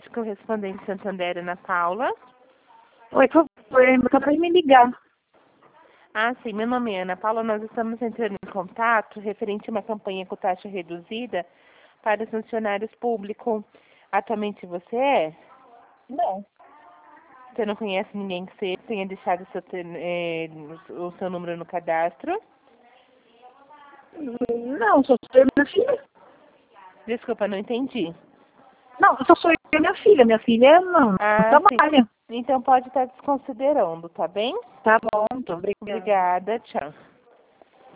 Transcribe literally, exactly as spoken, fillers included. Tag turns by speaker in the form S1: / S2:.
S1: tarde, correspondente Santander, Ana Paula.
S2: Oi, por favor, acabou de me ligar.
S1: Ah, sim, meu nome é Ana Paula. Nós estamos entrando em contato referente a uma campanha com taxa reduzida para os funcionários públicos. Atualmente você é?
S2: Não.
S1: Você não conhece ninguém que você tenha deixado o seu, te- eh, o seu número no cadastro?
S2: Não, só sou eu e minha filha.
S1: Desculpa, não entendi.
S2: Não, só sou eu e minha filha. Minha filha não, não
S1: Ah, sim.
S2: trabalha.
S1: Então pode estar desconsiderando, tá bem?
S2: Tá bom, muito obrigada.
S1: Obrigada, tchau.